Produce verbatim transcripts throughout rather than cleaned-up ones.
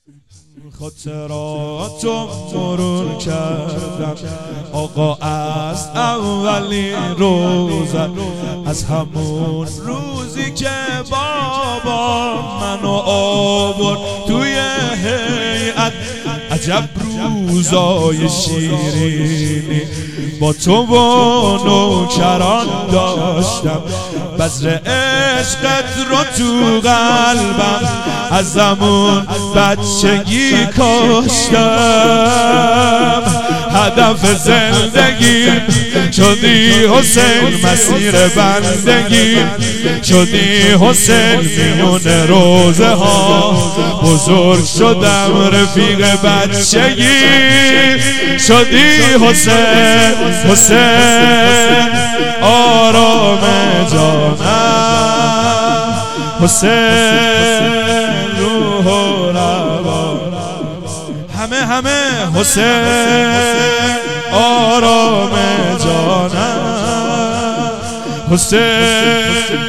خاطراتو مرور کردم آقا از اولین روزت، از همون روزی که بابا منو آورد توی هیئت. عجب روزای شیرینی با تو و نوکران داشتم، بذر عشقت رو تو قلبم از همون بچگی کاشتم. هدف زندگی شدی حسین، مسیر بندگی شدی حسین، میون روزه ها بزرگ شدم، رفیق بچگی شدی حسین. حسین آرام جانم، حسین روح و روان، همه همه حسین آرام جانم، حسین.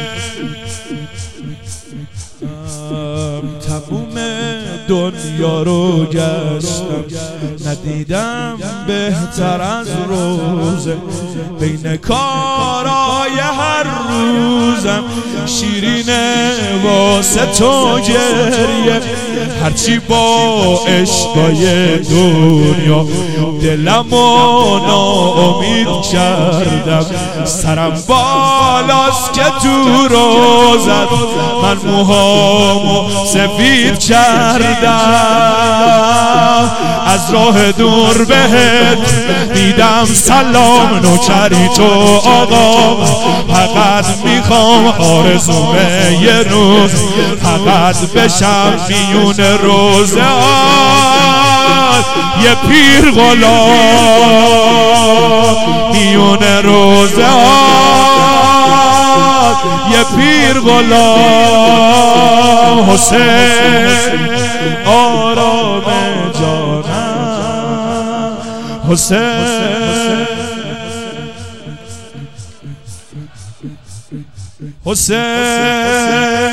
تموم دنیا رو گشتم، ندیدم بهتر از روزه، بین کارای هر روزم شیرینه واسه تو گریه. هرچی با عشقای دنیا دلمو ناامید کردم، سرم بالاست که تو روزت من موهامو سفید کردم. از راه دور بهت دیدم سلام، نوکری تو آقا، فقط میخوام آرزومه یه روز فقط بشم میون روزه یه پیر غلام، میون روزه یه پیر غلام. حسین آرام جانم، حسین حسین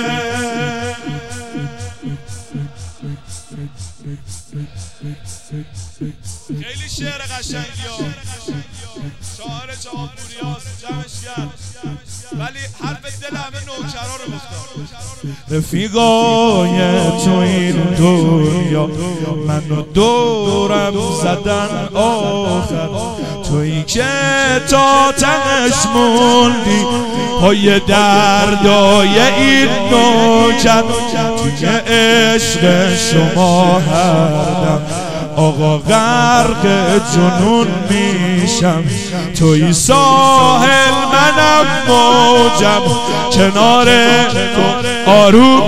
خیلی شعر قشنگی ها، شاعر جهانپوریاست، جمعش کرد، ولی حرف دل همه نوکرا رو گفتم. رفیقای تو این دنیا منو دورم زدن آخر، تویی که تا تنش موندی پای دردای این نوکر. توی عشق شما هر دم آقا غرق جنون میشم، توی ساحل منم موجم، کنار تو آروم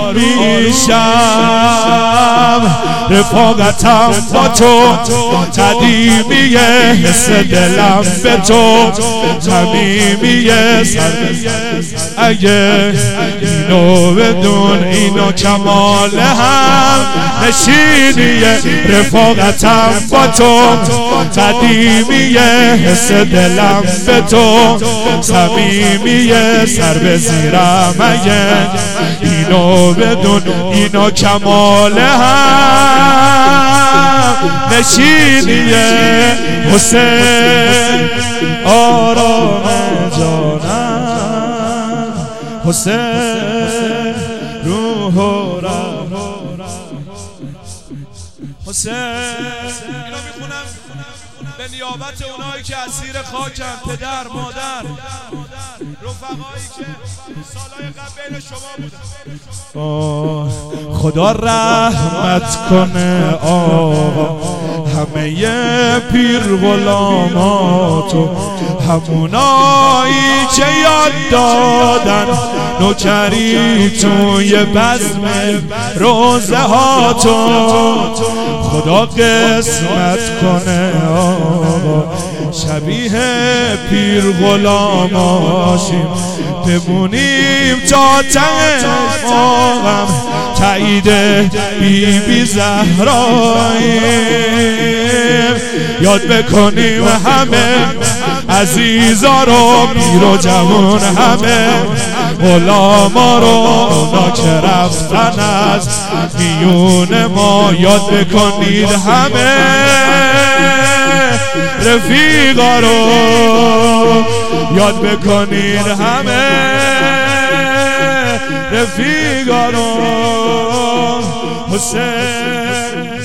میشم. رفاقتم با تو قدیمیه، حس دلم به تو صمیمیه. اگه اینو بدون اینو کمال هم نشینیه. رفاقتم با تو قدیمیه، حس دلم به تو صمیمیه. سر به زیرم اگه اینو بدون اینو کمال هم نشینیه. حسین آرام جانم، حسین روح و روان، حسین. اینا میخونم به نیابت اونایی که اسیر خاکن، پدر، مادر، رفقایی که سالهای قبل بین شما بودن. خدا رحمت کنه آقا همه پیر غلاماتو، همونایی که یاد دادن نوکری توی بزم روزه هاتو. خدا قسمت کنه آقا شبیه پیر غلاماشیم، بمونیم تا ته آقام تایید بی بی زهراییم. یاد بکنیم همه عزیزا رو، پیر و جوان همه غلاما رو اونا که رفتن از میون ما یاد بکنید همه رفیقا رو یاد بکنید همه رفیقا رو حسین